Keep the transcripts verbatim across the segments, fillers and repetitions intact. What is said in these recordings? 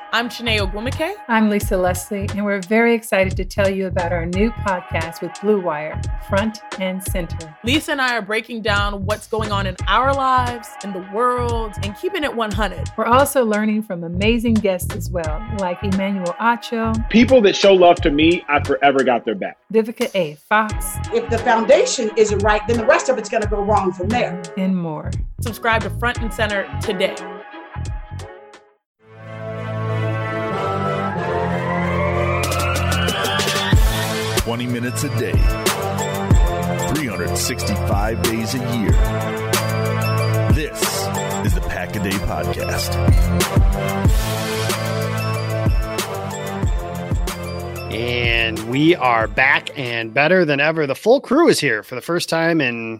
I'm Chiney Ogwumike. I'm Lisa Leslie, and we're very excited to tell you about our new podcast with Blue Wire, Front and Center. Lisa and I are breaking down what's going on in our lives, in the world, and keeping it one hundred. We're also learning from amazing guests as well, like Emmanuel Acho. People that show love to me, I forever got their back. Vivica A. Fox. If the foundation isn't right, then the rest of it's going to go wrong from there. And more. Subscribe to Front and Center today. twenty minutes a day, three hundred sixty-five days a year. This is the Pack a Day Podcast. And we are back and better than ever. The full crew is here for the first time in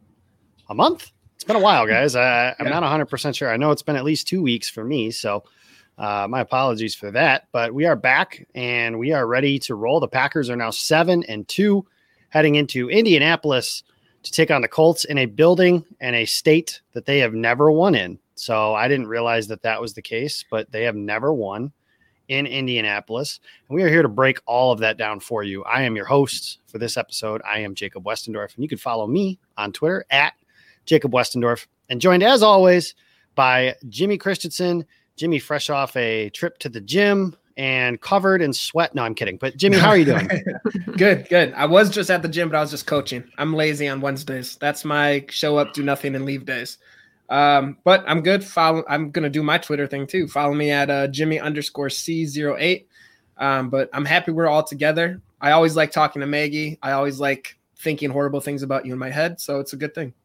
a month. It's been a while, guys. I, I'm yeah. not one hundred percent sure. I know it's been at least two weeks for me, so Uh, my apologies for that, but we are back and we are ready to roll. The Packers are now seven and two heading into Indianapolis to take on the Colts in a building and a state that they have never won in. So I didn't realize that that was the case, but they have never won in Indianapolis. And we are here to break all of that down for you. I am your host for this episode. I am Jacob Westendorf, and you can follow me on Twitter at Jacob Westendorf, and joined as always by Jimmy Christensen. Jimmy, fresh off a trip to the gym and covered in sweat. No, I'm kidding. But Jimmy, how are you doing? Good, good. I was just at the gym, but I was just coaching. I'm lazy on Wednesdays. That's my show up, do nothing, and leave days. Um, but I'm good. Follow. I'm going to do my Twitter thing too. Follow me at uh, Jimmy underscore C zero eight. Um, but I'm happy we're all together. I always like talking to Maggie. I always like thinking horrible things about you in my head. So it's a good thing.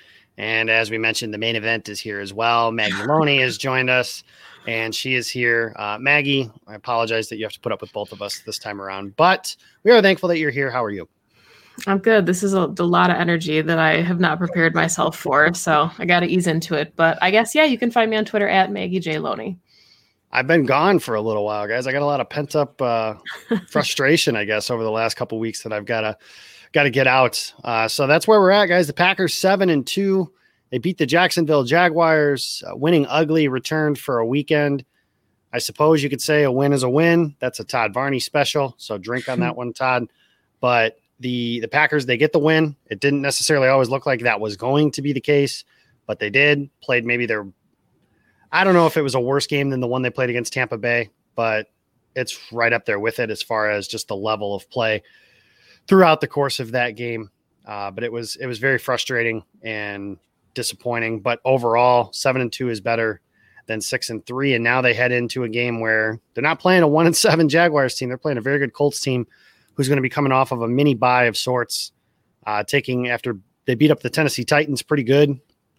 And as we mentioned, the main event is here as well. Maggie Loney has joined us, and she is here. Uh, Maggie, I apologize that you have to put up with both of us this time around, but we are thankful that you're here. How are you? I'm good. This is a, a lot of energy that I have not prepared myself for, so I got to ease into it. But I guess, yeah, you can find me on Twitter at Maggie J. Loney. I've been gone for a little while, guys. I got a lot of pent up uh, frustration, I guess, over the last couple of weeks that I've got to got to get out. Uh, so that's where we're at, guys. The Packers seven and two. They beat the Jacksonville Jaguars. Uh, winning ugly, returned for a weekend. I suppose you could say a win is a win. That's a Todd Varney special. So drink on that one, Todd. But the the Packers, they get the win. It didn't necessarily always look like that was going to be the case, but they did. Played maybe their, I don't know if it was a worse game than the one they played against Tampa Bay, but it's right up there with it as far as just the level of play throughout the course of that game. Uh, but it was it was very frustrating and disappointing. But overall, seven and two is better than six and three. And now they head into a game where they're not playing a one and seven Jaguars team. They're playing a very good Colts team who's going to be coming off of a mini bye of sorts, uh, taking after they beat up the Tennessee Titans pretty good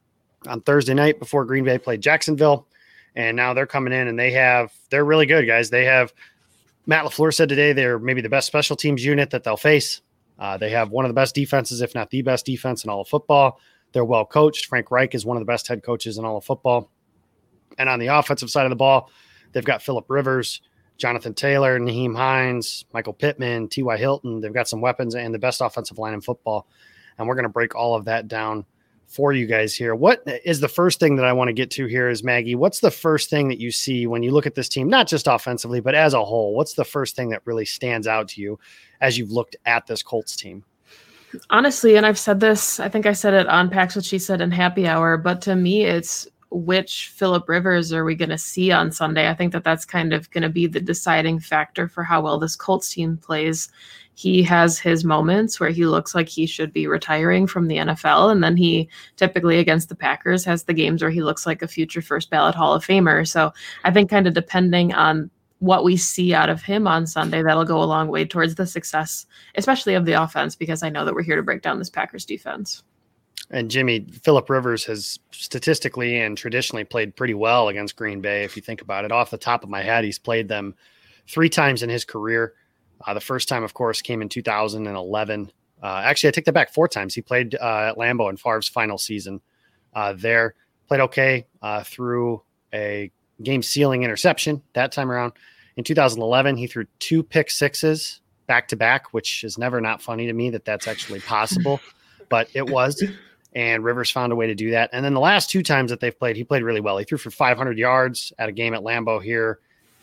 on Thursday night before Green Bay played Jacksonville. And now they're coming in and they have, they're really good, guys. They have, Matt LaFleur said today, they're maybe the best special teams unit that they'll face. Uh, they have one of the best defenses, if not the best defense in all of football. They're well coached. Frank Reich is one of the best head coaches in all of football. And on the offensive side of the ball, they've got Phillip Rivers, Jonathan Taylor, Nyheim Hines, Michael Pittman, T Y. Hilton. They've got some weapons and the best offensive line in football. And we're going to break all of that down for you guys here. What is the first thing that I want to get to here is, Maggie, what's the first thing that you see when you look at this team, not just offensively, but as a whole? What's the first thing that really stands out to you as you've looked at this Colts team? Honestly, and I've said this, I think I said it on Packs What She Said in Happy Hour, but to me, it's which Phillip Rivers are we going to see on Sunday? I think that that's kind of going to be the deciding factor for how well this Colts team plays. He has his moments where he looks like he should be retiring from the N F L. And then he typically against the Packers has the games where he looks like a future first ballot Hall of Famer. So I think kind of depending on what we see out of him on Sunday, that'll go a long way towards the success, especially of the offense, because I know that we're here to break down this Packers defense. And Jimmy, Phillip Rivers has statistically and traditionally played pretty well against Green Bay. If you think about it, off the top of my head, he's played them three times in his career. Uh, the first time, of course, came in two thousand eleven. Uh, actually, I take that back four times. He played uh, at Lambeau in Favre's final season uh, there. Played okay uh, through a game-sealing interception that time around. In two thousand eleven, he threw two pick sixes back-to-back, which is never not funny to me that that's actually possible, but it was. And Rivers found a way to do that. And then the last two times that they've played, he played really well. He threw for five hundred yards at a game at Lambeau here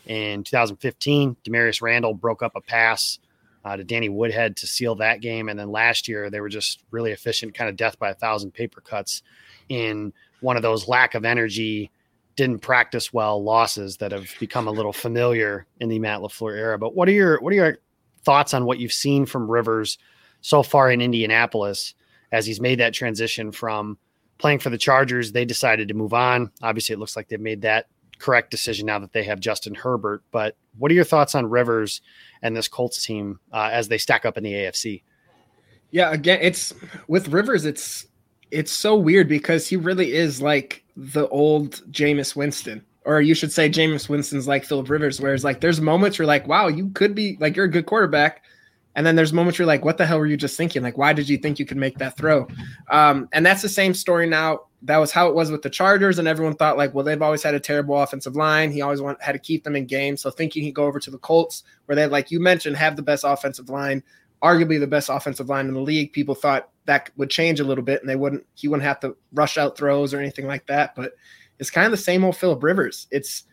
In two thousand fifteen, Demarius Randall broke up a pass uh, to Danny Woodhead to seal that game. And then last year, they were just really efficient, kind of death by a thousand paper cuts in one of those lack of energy, didn't practice well losses that have become a little familiar in the Matt LaFleur era. But what are your what are your thoughts on what you've seen from Rivers so far in Indianapolis as he's made that transition from playing for the Chargers? They decided to move on. Obviously, it looks like they've made that correct decision now that they have Justin Herbert. But what are your thoughts on Rivers and this Colts team uh, as they stack up in the A F C? Yeah, again, it's with Rivers, it's it's so weird because he really is like the old Jameis Winston, or you should say Jameis Winston's like Phillip Rivers, whereas like there's moments where like, wow, you could be like, you're a good quarterback. And then there's moments where you're like, what the hell were you just thinking? Like, why did you think you could make that throw? Um, and that's the same story now. That was how it was with the Chargers. And everyone thought like, well, they've always had a terrible offensive line. He always want, had to keep them in games. So thinking he'd go over to the Colts where they, like you mentioned, have the best offensive line, arguably the best offensive line in the league. People thought that would change a little bit and they wouldn't, he wouldn't have to rush out throws or anything like that. But it's kind of the same old Phillip Rivers. It's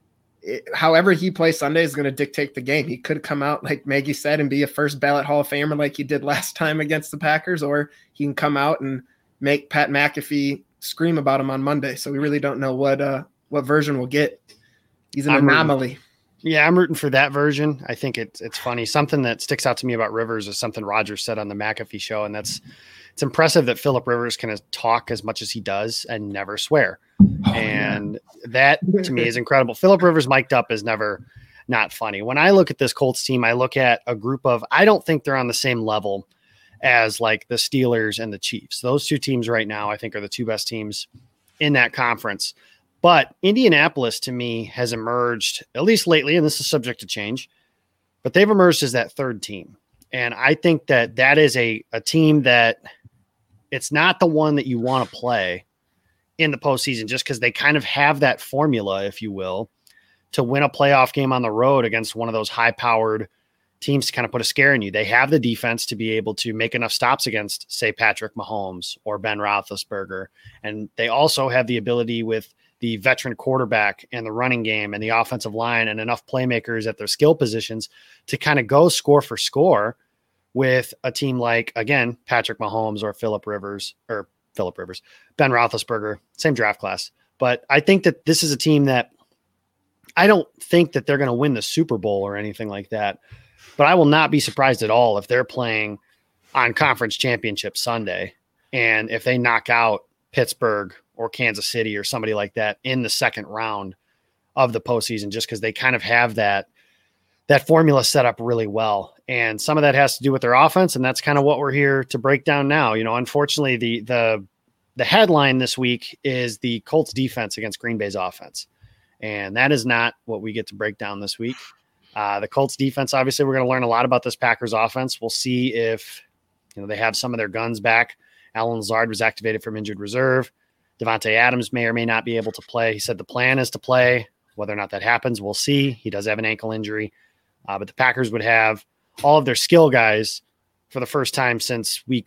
it, however he plays Sunday is going to dictate the game. He could come out, like Maggie said, and be a first ballot Hall of Famer like he did last time against the Packers, or he can come out and make Pat McAfee scream about him on Monday. So we really don't know what, uh, what version we'll get. He's an I'm anomaly. Rooting. Yeah, I'm rooting for that version. I think it's it's funny. Something that sticks out to me about Rivers is something Rodgers said on the McAfee show, and that's it's impressive that Phillip Rivers can talk as much as he does and never swear. Oh, and yeah. That to me is incredible. Phillip Rivers mic'd up is never not funny. When I look at this Colts team, I look at a group of, I don't think they're on the same level as like the Steelers and the Chiefs. Those two teams right now, I think, are the two best teams in that conference. But Indianapolis, to me, has emerged, at least lately, and this is subject to change, but they've emerged as that third team. And I think that that is a, a team that it's not the one that you want to play in the postseason just because they kind of have that formula, if you will, to win a playoff game on the road against one of those high-powered teams to kind of put a scare in you. They have the defense to be able to make enough stops against, say, Patrick Mahomes or Ben Roethlisberger. And they also have the ability with the veteran quarterback and the running game and the offensive line and enough playmakers at their skill positions to kind of go score for score with a team like, again, Patrick Mahomes or Phillip Rivers or Phillip Rivers, Ben Roethlisberger, same draft class. But I think that this is a team that I don't think that they're going to win the Super Bowl or anything like that, but I will not be surprised at all if they're playing on Conference Championship Sunday. And if they knock out Pittsburgh or Kansas City or somebody like that in the second round of the postseason, just because they kind of have that, that formula set up really well. And some of that has to do with their offense. And that's kind of what we're here to break down now. You know, unfortunately, the, the, the headline this week is the Colts defense against Green Bay's offense. And that is not what we get to break down this week. Uh, the Colts defense, obviously, we're going to learn a lot about this Packers offense. We'll see if, you know, they have some of their guns back. Allen Lazard was activated from injured reserve. Devontae Adams may or may not be able to play. He said the plan is to play. Whether or not that happens, we'll see. He does have an ankle injury. Uh, but the Packers would have all of their skill guys for the first time since week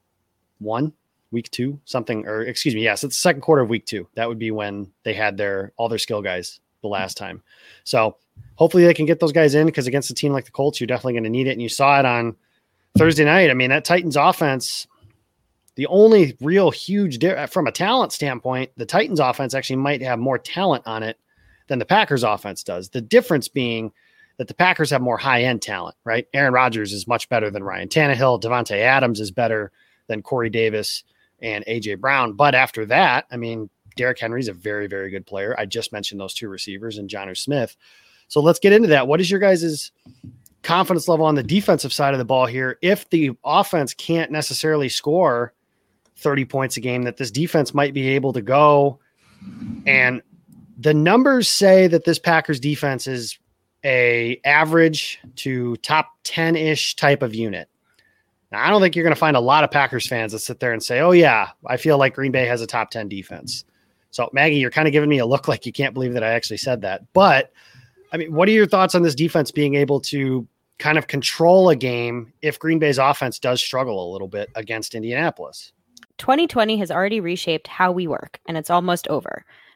one, week two, something, or excuse me, yes, it's the second quarter of week two. That would be when they had their all their skill guys the last time. So hopefully they can get those guys in, because against a team like the Colts, you're definitely going to need it. And you saw it on Thursday night. I mean, that Titans offense, the only real huge di- from a talent standpoint, the Titans offense actually might have more talent on it than the Packers offense does. The difference being that the Packers have more high-end talent, right? Aaron Rodgers is much better than Ryan Tannehill. Devontae Adams is better than Corey Davis and A J Brown. But after that, I mean, Derrick Henry's a very, very good player. I just mentioned those two receivers and Jonnu Smith. So let's get into that. What is your guys' confidence level on the defensive side of the ball here? If the offense can't necessarily score thirty points a game, that this defense might be able to go. And the numbers say that this Packers defense is a average to top ten-ish type of unit. Now, I don't think you're going to find a lot of Packers fans that sit there and say, oh yeah, I feel like Green Bay has a top ten defense. So Maggie, you're kind of giving me a look like you can't believe that I actually said that. But I mean, what are your thoughts on this defense being able to kind of control a game if Green Bay's offense does struggle a little bit against Indianapolis? twenty twenty has already reshaped how we work, and it's almost over.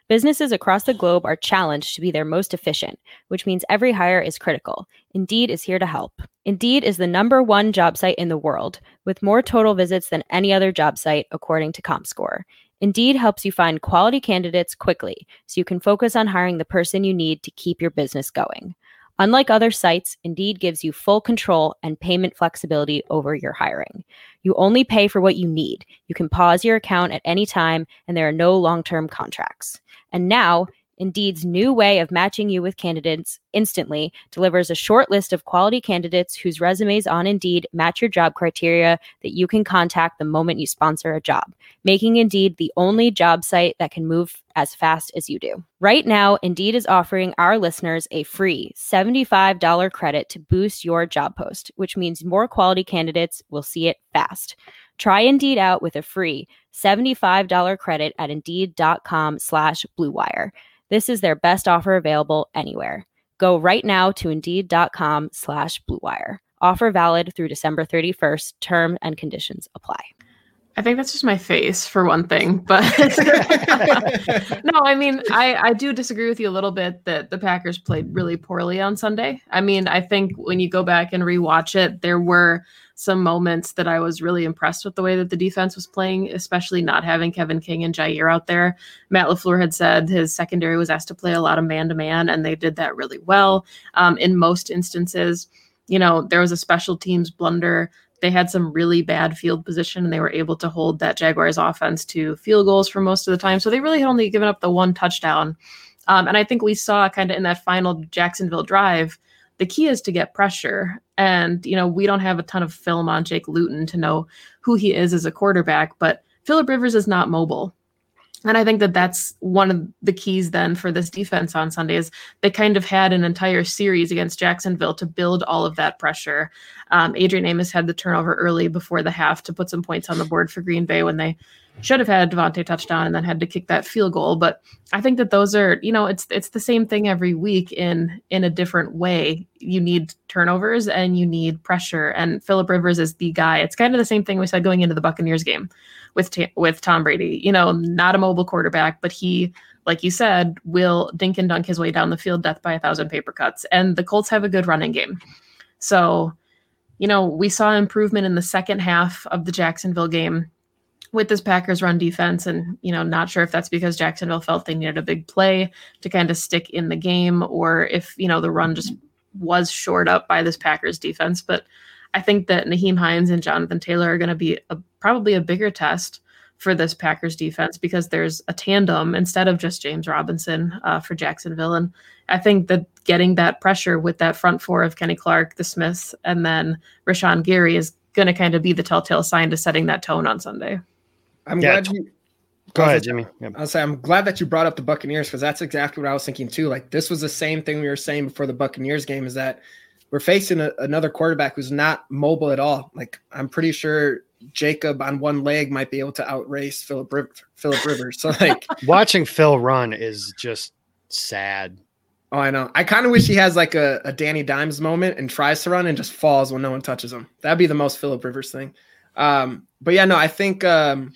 Businesses across the globe are challenged to be their most efficient, which means every hire is critical. Indeed is here to help. Indeed is the number one job site in the world, with more total visits than any other job site, according to ComScore. Indeed helps you find quality candidates quickly, so you can focus on hiring the person you need to keep your business going. Unlike other sites, Indeed gives you full control and payment flexibility over your hiring. You only pay for what you need. You can pause your account at any time, and there are no long-term contracts. And now, Indeed's new way of matching you with candidates instantly delivers a short list of quality candidates whose resumes on Indeed match your job criteria that you can contact the moment you sponsor a job, making Indeed the only job site that can move as fast as you do. Right now, Indeed is offering our listeners a free seventy-five dollars credit to boost your job post, which means more quality candidates will see it fast. Try Indeed out with a free seventy-five dollars credit at Indeed.com slash Blue Wire. This is their best offer available anywhere. Go right now to Indeed.com slash Blue Wire. Offer valid through December thirty-first. Term and conditions apply. I think that's just my face for one thing, but no, I mean, I, I do disagree with you a little bit that the Packers played really poorly on Sunday. I mean, I think when you go back and rewatch it, there were some moments that I was really impressed with the way that the defense was playing, especially not having Kevin King and Jair out there. Matt LaFleur had said his secondary was asked to play a lot of man-to-man, and they did that really well. Um, in most instances, you know, there was a special teams blunder. They had some really bad field position, and they were able to hold that Jaguars offense to field goals for most of the time. So they really had only given up the one touchdown. Um, and I think we saw kind of in that final Jacksonville drive, the key is to get pressure. And, you know, we don't have a ton of film on Jake Luton to know who he is as a quarterback, but Phillip Rivers is not mobile. And I think that that's one of the keys then for this defense on Sunday is they kind of had an entire series against Jacksonville to build all of that pressure. Um, Adrian Amos had the turnover early before the half to put some points on the board for Green Bay when they should have had Devontae touchdown and then had to kick that field goal. But I think that those are, you know, it's it's the same thing every week in in a different way. You need turnovers and you need pressure. And Phillip Rivers is the guy. It's kind of the same thing we said going into the Buccaneers game with t- with Tom Brady. You know, not a mobile quarterback, but he, like you said, will dink and dunk his way down the field, death by a thousand paper cuts. And the Colts have a good running game. So, you know, we saw improvement in the second half of the Jacksonville game with this Packers run defense. And, you know, not sure if that's because Jacksonville felt they needed a big play to kind of stick in the game, or if, you know, the run just was shored up by this Packers defense. But I think that Nyheim Hines and Jonathan Taylor are going to be a, probably a bigger test for this Packers defense because there's a tandem instead of just James Robinson uh, for Jacksonville. And I think that getting that pressure with that front four of Kenny Clark, the Smiths, and then Rashawn Gary is going to kind of be the telltale sign to setting that tone on Sunday. I'm yeah, glad you go ahead, Jimmy. Yep. I'll say I'm glad that you brought up the Buccaneers because that's exactly what I was thinking too. Like this was the same thing we were saying before the Buccaneers game is that we're facing a, another quarterback who's not mobile at all. Like I'm pretty sure Jacob on one leg might be able to outrace Phillip Phillip Rivers. So like watching Phil run is just sad. Oh, I know. I kind of wish he has like a, a Danny Dimes moment and tries to run and just falls when no one touches him. That'd be the most Phillip Rivers thing. Um, but yeah, no, I think um,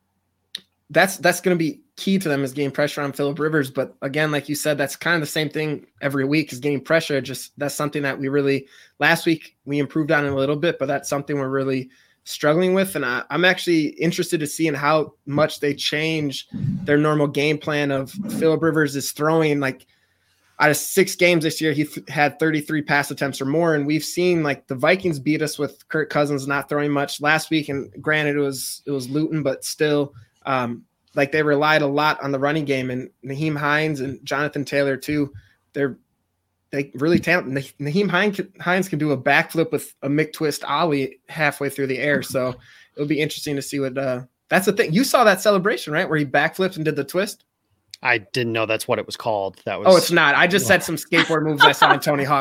that's that's going to be key to them is getting pressure on Phillip Rivers. But again, like you said, that's kind of the same thing every week is getting pressure. Just that's something that we really last week we improved on a little bit, but that's something we're really struggling with. And I, I'm actually interested to see in how much they change their normal game plan of Phillip Rivers is throwing like out of six games this year, he th- had thirty-three pass attempts or more. And we've seen like the Vikings beat us with Kirk Cousins not throwing much last week. And granted it was, it was Luton, but still um, like they relied a lot on the running game, and Nyheim Hines and Jonathan Taylor too. They're, they really talented. Nyheim Hines, Hines can do a backflip with a McTwist ollie halfway through the air. So it'll be interesting to see what uh, that's the thing. You saw that celebration, right? Where he backflipped and did the twist. I didn't know that's what it was called. That was. Oh, it's not. I just oh. said some skateboard moves I saw on Tony Hawk.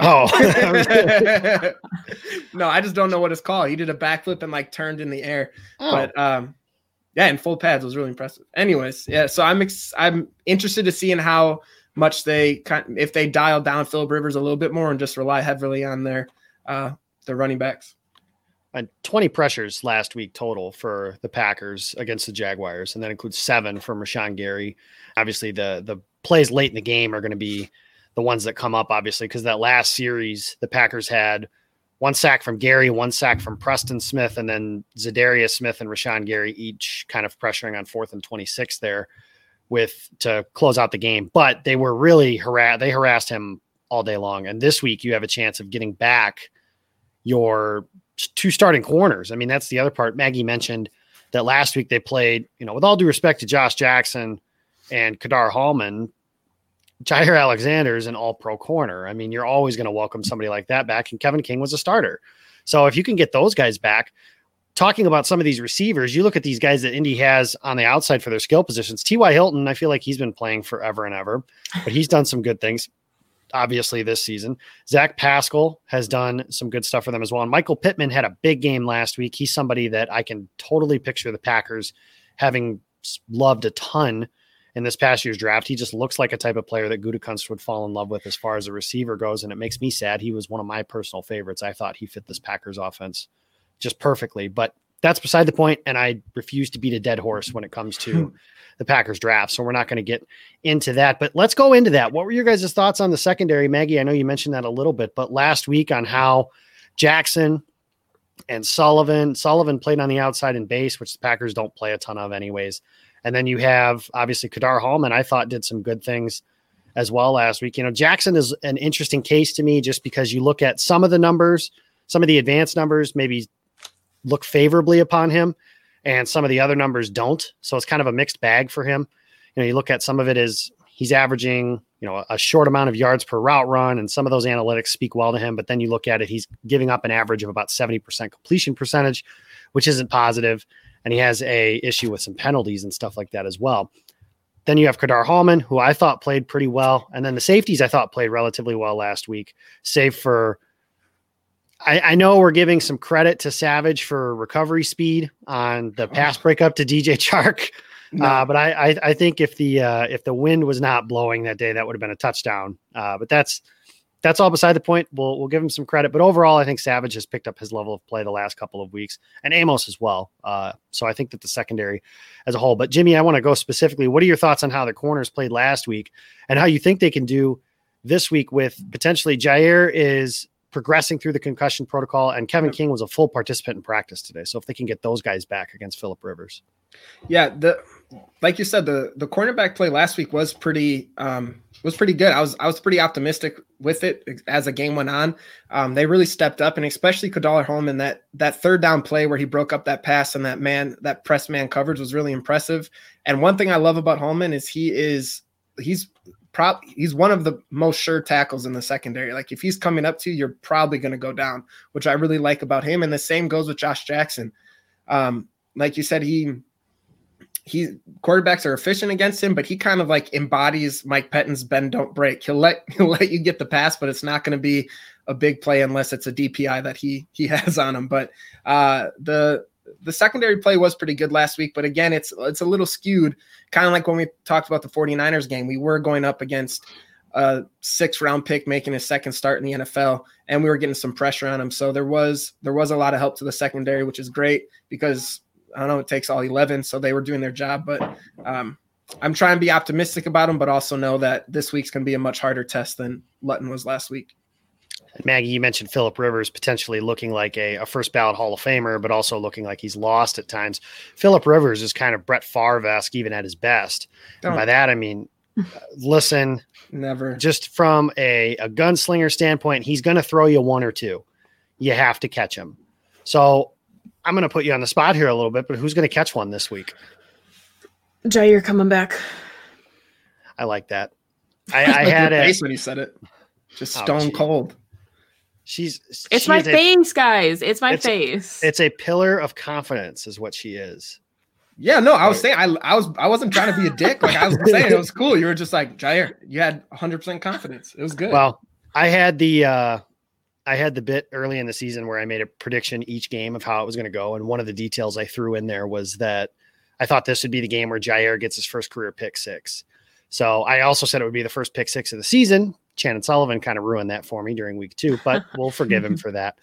Oh, no, I just don't know what it's called. He did a backflip and like turned in the air, oh. but um, yeah, in full pads was really impressive. Anyways, yeah. So I'm ex- I'm interested to see in how much they if they dial down Phillip Rivers a little bit more and just rely heavily on their uh their running backs. uh, twenty pressures last week total for the Packers against the Jaguars, and that includes seven from Rashawn Gary. Obviously, the the plays late in the game are going to be the ones that come up, obviously, because that last series, the Packers had one sack from Gary, one sack from Preston Smith, and then Zadarius Smith and Rashawn Gary each kind of pressuring on fourth and twenty-six there with to close out the game. But they were really harassed. They harassed him all day long. And this week you have a chance of getting back your two starting corners. I mean, that's the other part. Maggie mentioned that last week they played, you know, with all due respect to Josh Jackson and Kadar Hallman, Jair Alexander is an all-pro corner. I mean, you're always going to welcome somebody like that back, and Kevin King was a starter. So if you can get those guys back, talking about some of these receivers, you look at these guys that Indy has on the outside for their skill positions. T Y. Hilton, I feel like he's been playing forever and ever, but he's done some good things, obviously, this season. Zach Pascal has done some good stuff for them as well. And Michael Pittman had a big game last week. He's somebody that I can totally picture the Packers having loved a ton in this past year's draft. He just looks like a type of player that Gutekunst would fall in love with as far as a receiver goes, and it makes me sad. He was one of my personal favorites. I thought he fit this Packers offense just perfectly, but that's beside the point, and I refuse to beat a dead horse when it comes to the Packers draft, so we're not going to get into that, but let's go into that. What were your guys' thoughts on the secondary? Maggie, I know you mentioned that a little bit, but last week on how Jackson and Sullivan, Sullivan played on the outside in base, which the Packers don't play a ton of anyways. And then you have, obviously, Kadar Hallman, I thought did some good things as well last week. You know, Jackson is an interesting case to me just because you look at some of the numbers, some of the advanced numbers maybe look favorably upon him, and some of the other numbers don't. So it's kind of a mixed bag for him. You know, you look at some of it as he's averaging, you know, a short amount of yards per route run, and some of those analytics speak well to him. But then you look at it, he's giving up an average of about seventy percent completion percentage, which isn't positive. And he has a issue with some penalties and stuff like that as well. Then you have Kadar Hallman, who I thought played pretty well. And then the safeties I thought played relatively well last week, save for, I, I know we're giving some credit to Savage for recovery speed on the pass breakup to D J Chark. No. Uh, but I, I, I think if the, uh, if the wind was not blowing that day, that would have been a touchdown. Uh, but that's, That's all beside the point. We'll we'll give him some credit, but overall, I think Savage has picked up his level of play the last couple of weeks, and Amos as well. Uh, so I think that the secondary as a whole. But Jimmy, I want to go specifically. What are your thoughts on how the corners played last week, and how you think they can do this week with potentially Jair is progressing through the concussion protocol, and Kevin King was a full participant in practice today. So if they can get those guys back against Phillip Rivers, yeah, the like you said, the the cornerback play last week was pretty. Um, was pretty good. I was I was pretty optimistic with it as the game went on. Um, they really stepped up, and especially Kadar Hallman, that that third down play where he broke up that pass and that man that press man coverage was really impressive. And one thing I love about Hallman is he is he's prob he's one of the most sure tackles in the secondary. Like if he's coming up to you, you're probably going to go down, which I really like about him. And the same goes with Josh Jackson. Um, like you said, he. He quarterbacks are efficient against him, but he kind of like embodies Mike Pettine's bend, don't break. He'll let he'll let you get the pass, but it's not going to be a big play unless it's a D P I that he he has on him. But uh, the the secondary play was pretty good last week, but again, it's it's a little skewed, kind of like when we talked about the 49ers game. We were going up against a sixth round pick making his second start in the N F L, and we were getting some pressure on him. So there was there was a lot of help to the secondary, which is great because I don't know, it takes all eleven, so they were doing their job. But um, I'm trying to be optimistic about them, but also know that this week's going to be a much harder test than Lutton was last week. Maggie, you mentioned Phillip Rivers potentially looking like a, a first ballot Hall of Famer, but also looking like he's lost at times. Phillip Rivers is kind of Brett Favre-esque even at his best. And by that, I mean, listen, never just from a, a gunslinger standpoint, he's going to throw you one or two. You have to catch him. So I'm going to put you on the spot here a little bit, but who's going to catch one this week? Jair coming back. I like that. I, I had a a face when you said it. Just oh, stone geez. cold. She's it's she my a, face, guys. It's my it's, face. It's a pillar of confidence, is what she is. Yeah, no, I was saying I I was I wasn't trying to be a dick. Like I was saying, it was cool. You were just like, Jair, you had one hundred percent confidence. It was good. Well, I had the uh, I had the bit early in the season where I made a prediction each game of how it was going to go. And one of the details I threw in there was that I thought this would be the game where Jair gets his first career pick six. So I also said it would be the first pick six of the season. Shannon Sullivan kind of ruined that for me during week two, but we'll forgive him for that.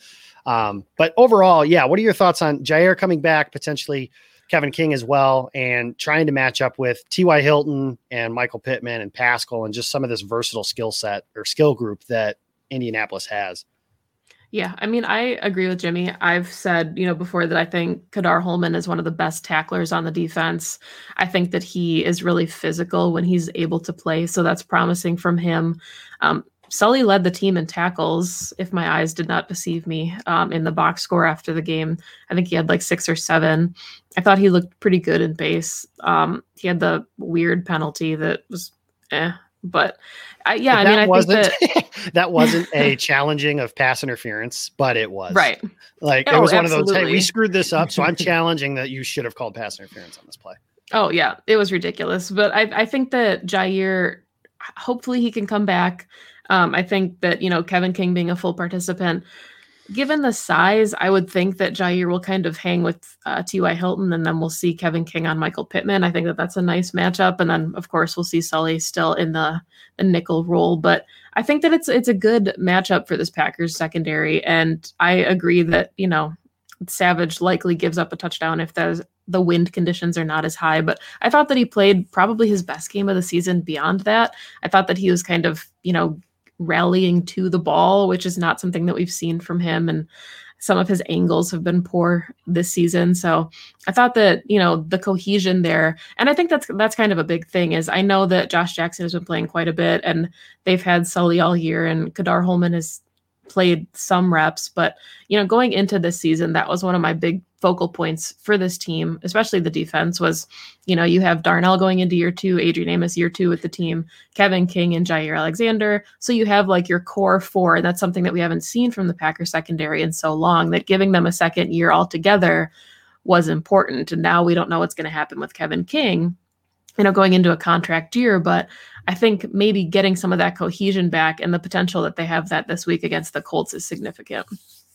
Um, but overall, yeah, what are your thoughts on Jaire coming back, potentially Kevin King as well, and trying to match up with T Y. Hilton and Michael Pittman and Pascal and just some of this versatile skill set or skill group that Indianapolis has? Yeah, I mean, I agree with Jimmy. I've said, you know, before that I think Kadar Holman is one of the best tacklers on the defense. I think that he is really physical when he's able to play, so that's promising from him. Um, Sully led the team in tackles, if my eyes did not deceive me, um, in the box score after the game. I think he had like six or seven. I thought he looked pretty good in base. Um, he had the weird penalty that was eh, but I, yeah, I mean, I wasn't, think that that wasn't a challenging of pass interference, but it was right. Like oh, it was one absolutely. of those, hey, we screwed this up. So I'm challenging that you should have called pass interference on this play. Oh yeah, it was ridiculous. But I, I think that Jaire, hopefully he can come back. Um, I think that, you know, Kevin King being a full participant, given the size, I would think that Jaire will kind of hang with uh, T Y. Hilton, and then we'll see Kevin King on Michael Pittman. I think that that's a nice matchup. And then, of course, we'll see Sully still in the, the nickel role. But I think that it's it's a good matchup for this Packers secondary. And I agree that, you know, Savage likely gives up a touchdown if there's the wind conditions are not as high. But I thought that he played probably his best game of the season beyond that. I thought that he was kind of, you know, rallying to the ball, which is not something that we've seen from him. And some of his angles have been poor this season. So I thought that, you know, the cohesion there, and I think that's, that's kind of a big thing is I know that Josh Jackson has been playing quite a bit and they've had Sully all year and Kadar Holman has played some reps, but, you know, going into this season, that was one of my big focal points for this team, especially the defense was, you know, you have Darnell going into year two, Adrian Amos year two with the team, Kevin King and Jaire Alexander. So you have like your core four, and that's something that we haven't seen from the Packers secondary in so long, that giving them a second year altogether was important. And now we don't know what's going to happen with Kevin King, you know, going into a contract year, but I think maybe getting some of that cohesion back and the potential that they have that this week against the Colts is significant.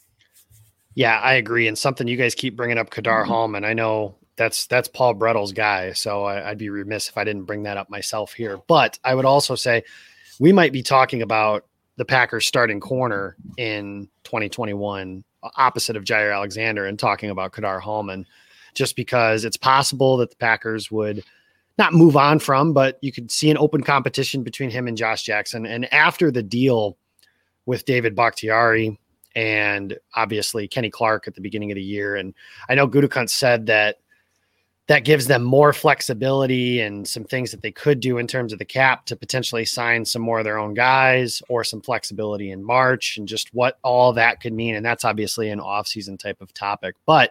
Yeah, I agree. And something you guys keep bringing up, Kadar mm-hmm. Holman. I know that's that's Paul Brettle's guy, so I, I'd be remiss if I didn't bring that up myself here. But I would also say we might be talking about the Packers starting corner in twenty twenty-one, opposite of Jaire Alexander, and talking about Kadar Holman, just because it's possible that the Packers would not move on from, but you could see an open competition between him and Josh Jackson. And after the deal with David Bakhtiari and obviously Kenny Clark at the beginning of the year, and I know Gutekunst said that that gives them more flexibility and some things that they could do in terms of the cap to potentially sign some more of their own guys or some flexibility in March and just what all that could mean. And that's obviously an off-season type of topic, but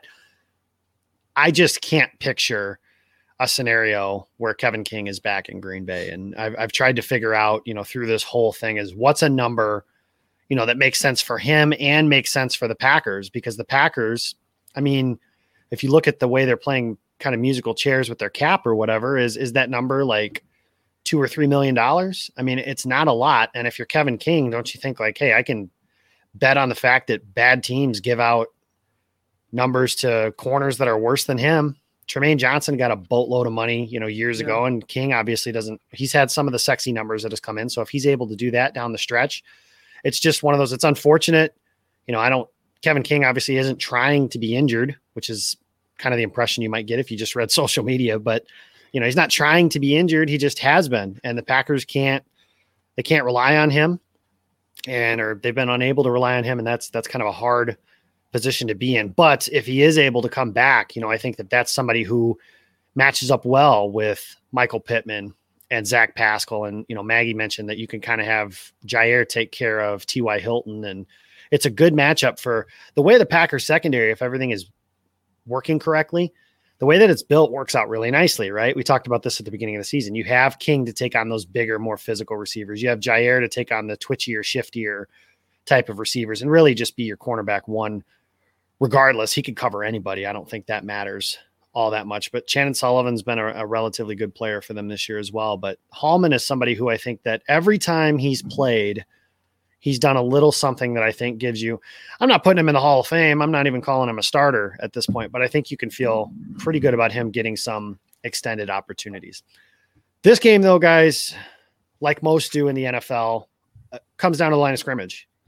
I just can't picture a scenario where Kevin King is back in Green Bay. And I've, I've tried to figure out, you know, through this whole thing is what's a number, you know, that makes sense for him and makes sense for the Packers, because the Packers, I mean, if you look at the way they're playing kind of musical chairs with their cap or whatever, is, is that number like two or three million dollars? I mean, it's not a lot. And if you're Kevin King, don't you think like, hey, I can bet on the fact that bad teams give out numbers to corners that are worse than him? Tremaine Johnson got a boatload of money, you know, years yeah. ago, and King obviously doesn't, he's had some of the sexy numbers that has come in. So if he's able to do that down the stretch, it's just one of those, it's unfortunate. You know, I don't, Kevin King obviously isn't trying to be injured, which is kind of the impression you might get if you just read social media, but you know, he's not trying to be injured. He just has been, and the Packers can't, they can't rely on him, and, or they've been unable to rely on him. And that's, that's kind of a hard position to be in. But if he is able to come back, you know, I think that that's somebody who matches up well with Michael Pittman and Zach Pascal. And, you know, Maggie mentioned that you can kind of have Jaire take care of T Y. Hilton. And it's a good matchup for the way the Packers secondary, if everything is working correctly, the way that it's built works out really nicely, right? We talked about this at the beginning of the season. You have King to take on those bigger, more physical receivers. You have Jaire to take on the twitchier, shiftier type of receivers and really just be your cornerback one. Regardless, he could cover anybody. I don't think that matters all that much, but Shannon Sullivan's been a, a relatively good player for them this year as well. But Holman is somebody who I think that every time he's played, he's done a little something that I think gives you, I'm not putting him in the Hall of Fame. I'm not even calling him a starter at this point, but I think you can feel pretty good about him getting some extended opportunities. This game though, guys, like most do in the N F L, uh, comes down to the line of scrimmage.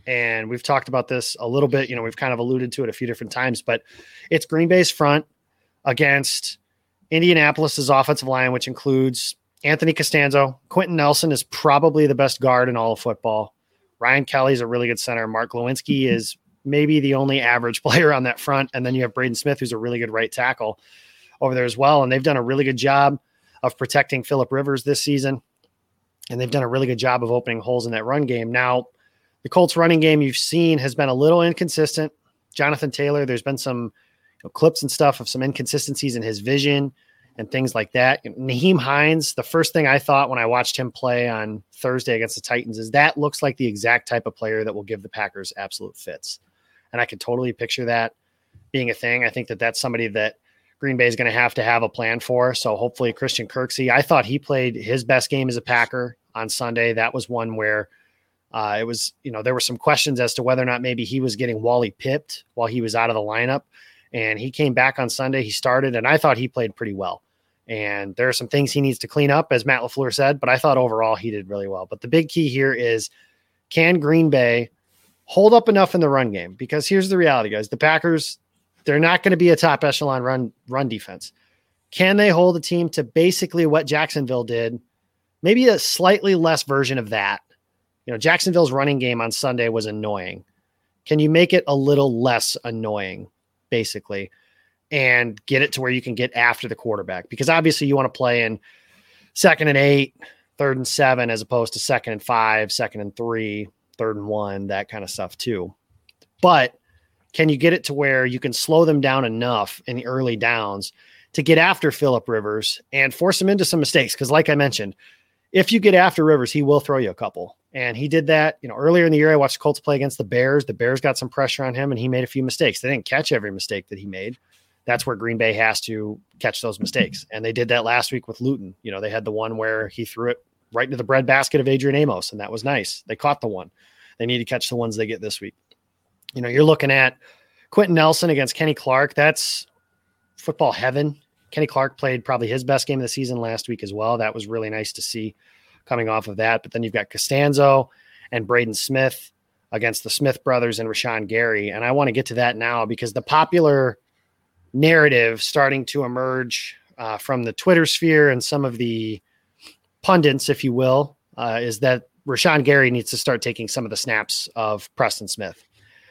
And we've talked about this a little bit. You know, we've kind of alluded to it a few different times, but it's Green Bay's front against Indianapolis's offensive line, which includes Anthony Costanzo. Quentin Nelson is probably the best guard in all of football. Ryan Kelly's a really good center. Mark Lewinsky is maybe the only average player on that front. And then you have Braden Smith, who's a really good right tackle over there as well. And they've done a really good job of protecting Phillip Rivers this season. And they've done a really good job of opening holes in that run game. Now, the Colts running game you've seen has been a little inconsistent. Jonathan Taylor, there's been some you know, clips and stuff of some inconsistencies in his vision and things like that. Nyheim Hines, the first thing I thought when I watched him play on Thursday against the Titans is that looks like the exact type of player that will give the Packers absolute fits. And I could totally picture that being a thing. I think that that's somebody that Green Bay is going to have to have a plan for. So hopefully Christian Kirksey, I thought he played his best game as a Packer on Sunday. That was one where uh, it was, you know, there were some questions as to whether or not maybe he was getting Wally pipped while he was out of the lineup. And he came back on Sunday. He started, and I thought he played pretty well. And there are some things he needs to clean up, as Matt LaFleur said, but I thought overall he did really well. But the big key here is, can Green Bay hold up enough in the run game? Because here's the reality, guys. The Packers, they're not going to be a top echelon run, run defense. Can they hold a team to basically what Jacksonville did? Maybe a slightly less version of that. You know, Jacksonville's running game on Sunday was annoying. Can you make it a little less annoying, basically, and get it to where you can get after the quarterback? Because obviously you want to play in second and eight, third and seven, as opposed to second and five, second and three, third and one, that kind of stuff too. But can you get it to where you can slow them down enough in the early downs to get after Phillip Rivers and force him into some mistakes? Because like I mentioned, if you get after Rivers, he will throw you a couple. And he did that, you know, earlier in the year. I watched Colts play against the Bears. The Bears got some pressure on him and he made a few mistakes. They didn't catch every mistake that he made. That's where Green Bay has to catch those mistakes. And they did that last week with Luton. You know, they had the one where he threw it right into the breadbasket of Adrian Amos, and that was nice. They caught the one. They need to catch the ones they get this week. You know, you're looking at Quentin Nelson against Kenny Clark. That's football heaven. Kenny Clark played probably his best game of the season last week as well. That was really nice to see coming off of that. But then you've got Costanzo and Braden Smith against the Smith brothers and Rashawn Gary. And I want to get to that now because the popular narrative starting to emerge uh, from the Twitter sphere and some of the pundits, if you will, uh, is that Rashawn Gary needs to start taking some of the snaps of Preston Smith.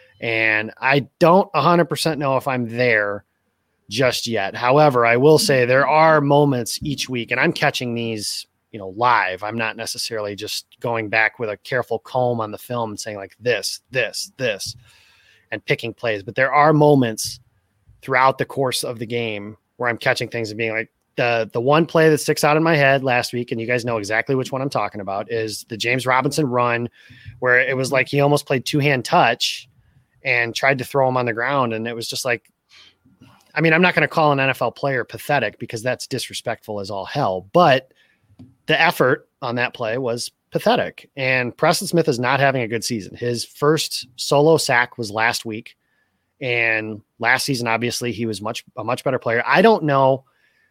And I don't one hundred percent know if I'm there just yet. However, I will say there are moments each week, and I'm catching these, you know, live. I'm not necessarily just going back with a careful comb on the film and saying like this, this, this, and picking plays. But there are moments throughout the course of the game where I'm catching things and being like, the the one play that sticks out in my head last week, and you guys know exactly which one I'm talking about, is the James Robinson run where it was like he almost played two-hand touch and tried to throw him on the ground. And it was just like, I mean, I'm not going to call an N F L player pathetic because that's disrespectful as all hell, but the effort on that play was pathetic. And Preston Smith is not having a good season. His first solo sack was last week. And last season, obviously, he was much a much better player. I don't know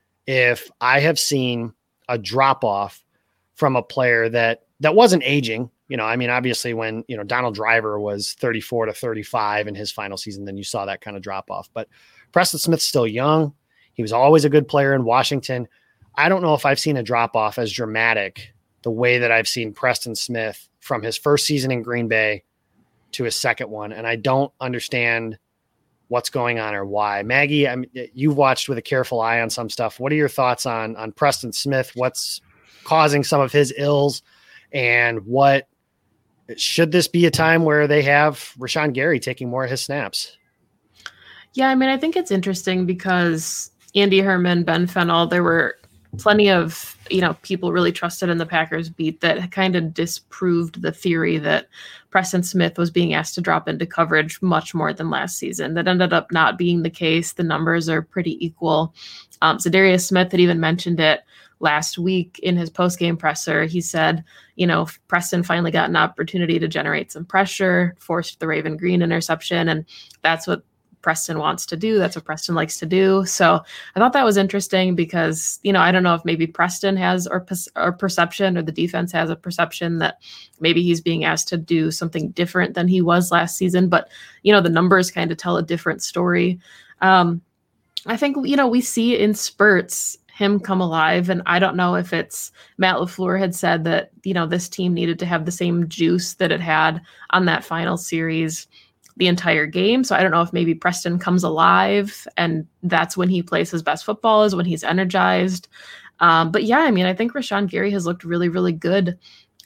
if I have seen a drop off from a player that that wasn't aging. You know, I mean, obviously when, you know, Donald Driver was thirty-four to thirty-five in his final season, then you saw that kind of drop off. But Preston Smith's still young. He was always a good player in Washington. I don't know if I've seen a drop off as dramatic the way that I've seen Preston Smith from his first season in Green Bay to his second one. And I don't understand what's going on or why. Maggie, I mean, you've watched with a careful eye on some stuff. What are your thoughts on, on Preston Smith? What's causing some of his ills, and what should this be a time where they have Rashawn Gary taking more of his snaps? Yeah, I mean, I think it's interesting because Andy Herman, Ben Fennell, there were plenty of, you know, people really trusted in the Packers beat that kind of disproved the theory that Preston Smith was being asked to drop into coverage much more than last season. That ended up not being the case. The numbers are pretty equal. Um, Za'Darius Smith had even mentioned it last week in his post-game presser. He said, you know, Preston finally got an opportunity to generate some pressure, forced the Raven Green interception, and that's what Preston wants to do. That's what Preston likes to do. So I thought that was interesting because, you know, I don't know if maybe Preston has or, or perception or the defense has a perception that maybe he's being asked to do something different than he was last season. But, you know, the numbers kind of tell a different story. Um, I think, you know, we see in spurts him come alive. And I don't know if it's Matt LaFleur had said that, you know, this team needed to have the same juice that it had on that final series the entire game. So I don't know if maybe Preston comes alive and that's when he plays his best football, is when he's energized. Um, but yeah, I mean, I think Rashawn Gary has looked really, really good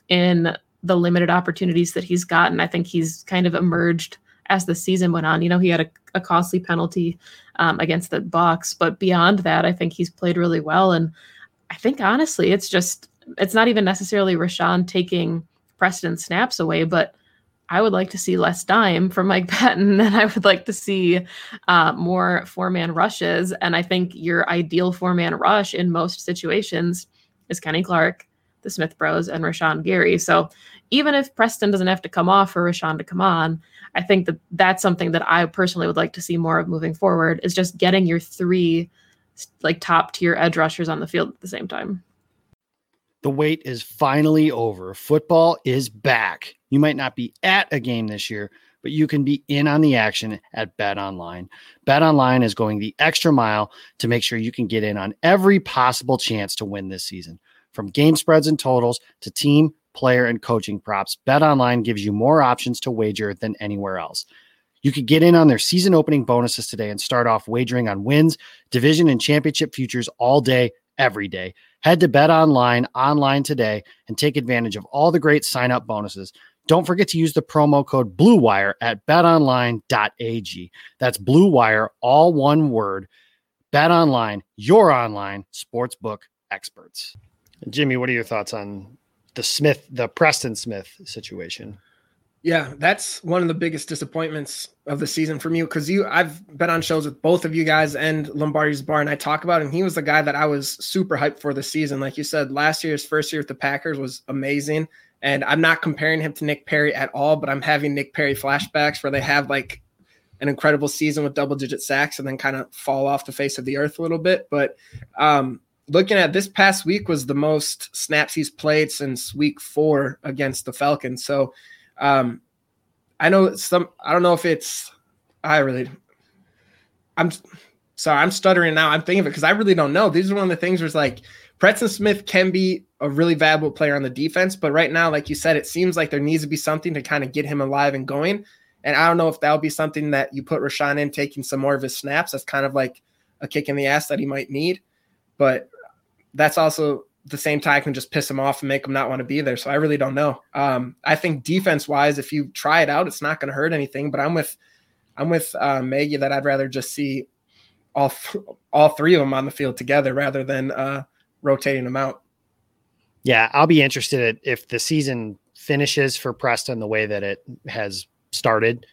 in the limited opportunities that he's gotten. I think he's kind of emerged as the season went on. You know, he had a, a costly penalty um, against the Bucs, but beyond that, I think he's played really well. And I think honestly, it's just, it's not even necessarily Rashawn taking Preston snaps away, but I would like to see less dime from Mike Patton, and I would like to see uh, more four-man rushes. And I think your ideal four-man rush in most situations is Kenny Clark, the Smith Bros, and Rashawn Gary. So even if Preston doesn't have to come off for Rashawn to come on, I think that that's something that I personally would like to see more of moving forward, is just getting your three like top-tier edge rushers on the field at the same time. The wait is finally over. Football is back. You might not be at a game this year, but you can be in on the action at BetOnline. BetOnline is going the extra mile to make sure you can get in on every possible chance to win this season. From game spreads and totals to team, player, and coaching props, BetOnline gives you more options to wager than anywhere else. You could get in on their season opening bonuses today and start off wagering on wins, division, and championship futures all day, every day. Head to BetOnline online today and take advantage of all the great sign-up bonuses. Don't forget to use the promo code BlueWire at bet online dot a g. That's BlueWire, all one word. BetOnline, your online sportsbook experts. Jimmy, what are your thoughts on the Smith, the Preston Smith situation? Yeah, that's one of the biggest disappointments of the season for me, because you, I've been on shows with both of you guys and Lombardi's Bar, and I talk about him. He was the guy that I was super hyped for the season. Like you said, last year's first year with the Packers was amazing. And I'm not comparing him to Nick Perry at all, but I'm having Nick Perry flashbacks where they have like an incredible season with double digit sacks and then kind of fall off the face of the earth a little bit. But um, looking at this past week was the most snaps he's played since week four against the Falcons. So um, I know some, I don't know if it's, I really, I'm sorry, I'm stuttering now. I'm thinking of it because I really don't know. These are one of the things where it's like Preston Smith can be a really valuable player on the defense, but right now, like you said, it seems like there needs to be something to kind of get him alive and going. And I don't know if that'll be something that you put Rashawn in, taking some more of his snaps. That's kind of like a kick in the ass that he might need, but that's also the same time can just piss him off and make him not want to be there. So I really don't know. Um, I think defense wise, if you try it out, it's not going to hurt anything, but I'm with, I'm with uh, Maggie that I'd rather just see all, th- all three of them on the field together rather than uh, rotating them out. Yeah. I'll be interested if the season finishes for Preston the way that it has started.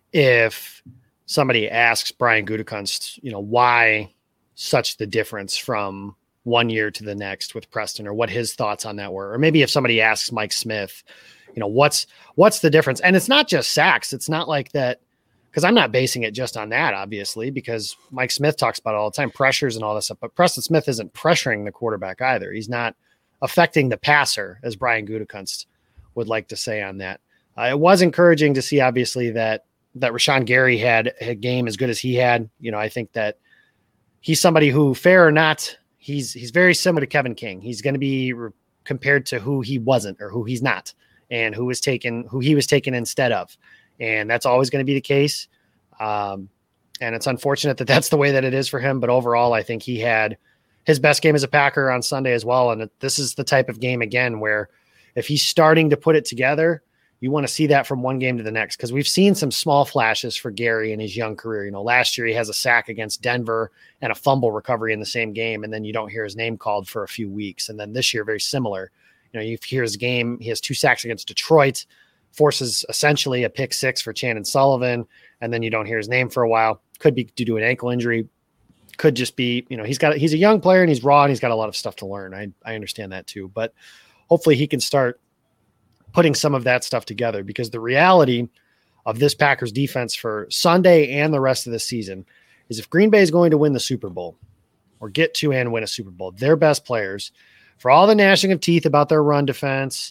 If somebody asks Brian Gutekunst, you know, why such the difference from one year to the next with Preston, or what his thoughts on that were, or maybe if somebody asks Mike Smith, you know, what's, what's the difference? And it's not just sacks. It's not like that, because I'm not basing it just on that, obviously, because Mike Smith talks about it all the time, pressures and all this stuff, but Preston Smith isn't pressuring the quarterback either. He's not affecting the passer, as Brian Gutekunst would like to say on that. Uh, it was encouraging to see, obviously, that, that Rashawn Gary had a game as good as he had. You know, I think that he's somebody who, fair or not, he's, he's very similar to Kevin King. He's going to be re- compared to who he wasn't, or who he's not, and who was taken, who he was taken instead of. And that's always going to be the case. Um, and it's unfortunate that that's the way that it is for him. But overall, I think he had his best game as a Packer on Sunday as well. And this is the type of game, again, where if he's starting to put it together, you want to see that from one game to the next, because we've seen some small flashes for Gary in his young career. You know, last year he has a sack against Denver and a fumble recovery in the same game, and then you don't hear his name called for a few weeks. And then this year, very similar. You know, you hear his game, he has two sacks against Detroit, forces essentially a pick six for Chandon Sullivan, and then you don't hear his name for a while. Could be due to an ankle injury. Could just be, you know, he's got, he's a young player and he's raw and he's got a lot of stuff to learn. I, I understand that too, but hopefully he can start putting some of that stuff together, because the reality of this Packers defense for Sunday and the rest of the season is if Green Bay is going to win the Super Bowl or get to and win a Super Bowl, their best players, for all the gnashing of teeth about their run defense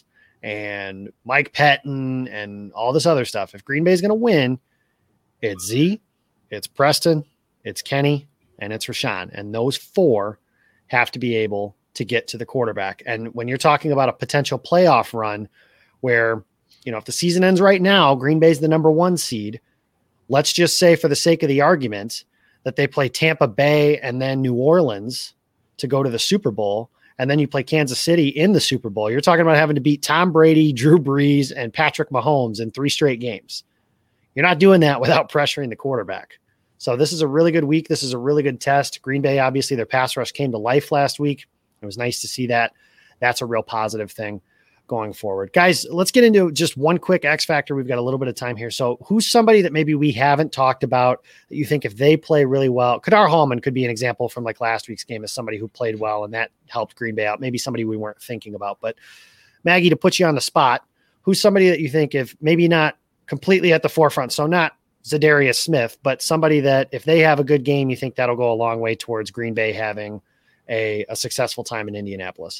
and Mike Pettin and all this other stuff, if Green Bay is going to win, it's Z, it's Preston, it's Kenny, and it's Rashawn. And those four have to be able to get to the quarterback. And when you're talking about a potential playoff run where, you know, if the season ends right now, Green Bay's the number one seed, let's just say for the sake of the argument that they play Tampa Bay and then New Orleans to go to the Super Bowl, and then you play Kansas City in the Super Bowl. You're talking about having to beat Tom Brady, Drew Brees, and Patrick Mahomes in three straight games. You're not doing that without pressuring the quarterback. So this is a really good week. This is a really good test. Green Bay, obviously, their pass rush came to life last week. It was nice to see that. That's a real positive thing going forward. Guys, let's get into just one quick X factor. We've got a little bit of time here. So who's somebody that maybe we haven't talked about that you think if they play really well? Kadar Hallman could be an example from like last week's game as somebody who played well and that helped Green Bay out. Maybe somebody we weren't thinking about. But Maggie, to put you on the spot, who's somebody that you think if maybe not completely at the forefront, so not Zadarius Smith, but somebody that if they have a good game, you think that'll go a long way towards Green Bay having a, a successful time in Indianapolis?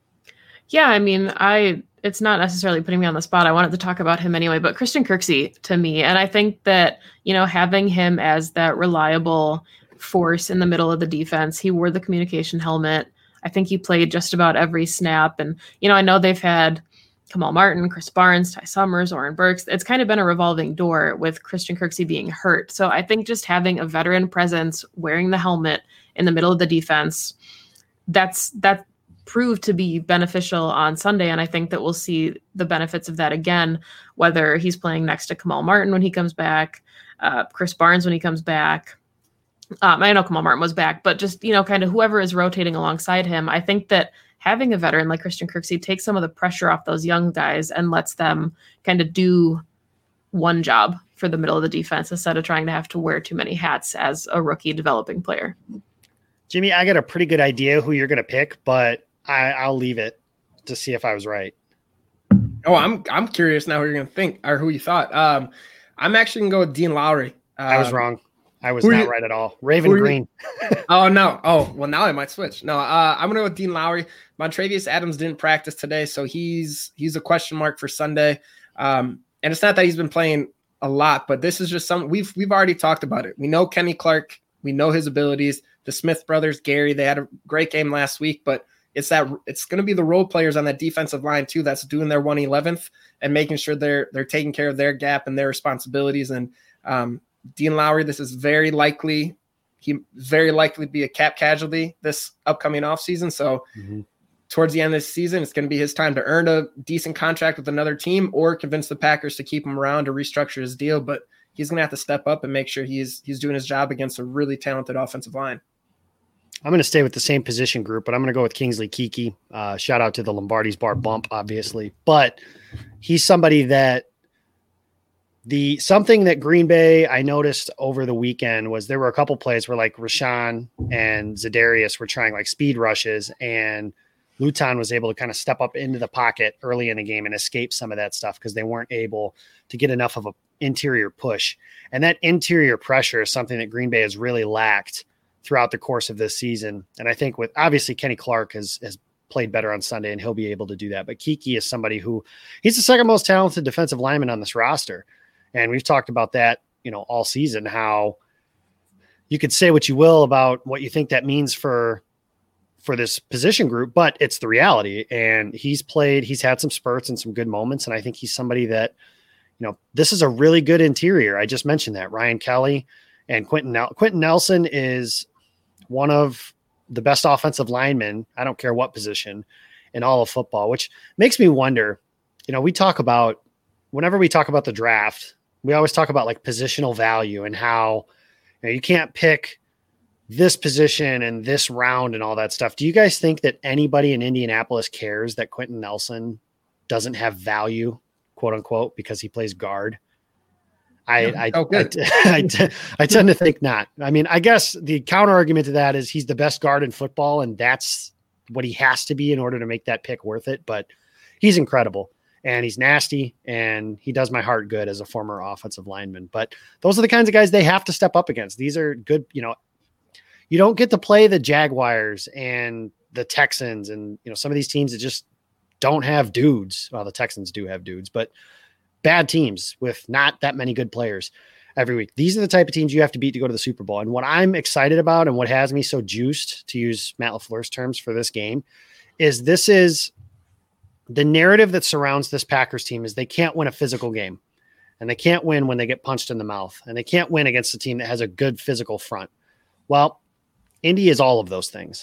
Yeah, I mean, I it's not necessarily putting me on the spot. I wanted to talk about him anyway, but Christian Kirksey to me, and I think that, you know, having him as that reliable force in the middle of the defense, he wore the communication helmet. I think he played just about every snap. And, you know, I know they've had Kamal Martin, Chris Barnes, Ty Summers, Oren Burks. It's kind of been a revolving door with Christian Kirksey being hurt. So I think just having a veteran presence wearing the helmet in the middle of the defense, that's that proved to be beneficial on Sunday. And I think that we'll see the benefits of that again, whether he's playing next to Kamal Martin when he comes back, uh, Chris Barnes when he comes back. Um, I know Kamal Martin was back, but just, you know, kind of whoever is rotating alongside him. I think that having a veteran like Christian Kirksey takes some of the pressure off those young guys and lets them kind of do one job for the middle of the defense instead of trying to have to wear too many hats as a rookie developing player. Jimmy, I got a pretty good idea who you're going to pick, but I, I'll leave it to see if I was right. Oh, I'm I'm curious now who you're going to think or who you thought. Um, I'm actually going to go with Dean Lowry. Um, I was wrong. I was not you, right at all. Raven Green. oh, no. Oh, well, now I might switch. No, uh, I'm going to go with Dean Lowry. Montravius Adams didn't practice today, so he's he's a question mark for Sunday. Um, and it's not that he's been playing a lot, but this is just some we've we've already talked about it. We know Kenny Clark. We know his abilities. The Smith brothers, Gary, they had a great game last week, but it's that it's going to be the role players on that defensive line too that's doing their one eleventh and making sure they're they're taking care of their gap and their responsibilities. And um, Dean Lowry, this is very likely he very likely to be a cap casualty this upcoming offseason. So mm-hmm. towards the end of this season, it's going to be his time to earn a decent contract with another team or convince the Packers to keep him around to restructure his deal. But he's going to have to step up and make sure he's he's doing his job against a really talented offensive line. I'm going to stay with the same position group, but I'm going to go with Kingsley Keke. Uh, shout out to the Lombardi's Bar bump, obviously. But he's somebody that the something that Green Bay I noticed over the weekend was there were a couple plays where like Rashawn and Zadarius were trying like speed rushes, and Luton was able to kind of step up into the pocket early in the game and escape some of that stuff because they weren't able to get enough of an interior push. And that interior pressure is something that Green Bay has really lacked throughout the course of this season. And I think with obviously Kenny Clark has, has played better on Sunday and he'll be able to do that. But Keke is somebody who he's the second most talented defensive lineman on this roster. And we've talked about that, you know, all season, how you could say what you will about what you think that means for, for this position group, but it's the reality. And he's played, he's had some spurts and some good moments. And I think he's somebody that, you know, this is a really good interior. I just mentioned that Ryan Kelly and Quentin, Nel- Quentin Nelson is one of the best offensive linemen, I don't care what position, in all of football, which makes me wonder, you know, we talk about, whenever we talk about the draft, we always talk about like positional value and how, you know, you can't pick this position and this round and all that stuff. Do you guys think that anybody in Indianapolis cares that Quentin Nelson doesn't have value, quote unquote, because he plays guard? I, I, oh, I, I, I, I tend to think not. I mean, I guess the counter argument to that is he's the best guard in football, and that's what he has to be in order to make that pick worth it. But he's incredible. and he's nasty, and he does my heart good as a former offensive lineman. But those are the kinds of guys they have to step up against. These are good, you know, you don't get to play the Jaguars and the Texans and, you know, some of these teams that just don't have dudes. Well, the Texans do have dudes, but bad teams with not that many good players every week. These are the type of teams you have to beat to go to the Super Bowl. And what I'm excited about and what has me so juiced, to use Matt LaFleur's terms, for this game is this is the narrative that surrounds this Packers team is they can't win a physical game, and they can't win when they get punched in the mouth, and they can't win against a team that has a good physical front. Well, Indy is all of those things.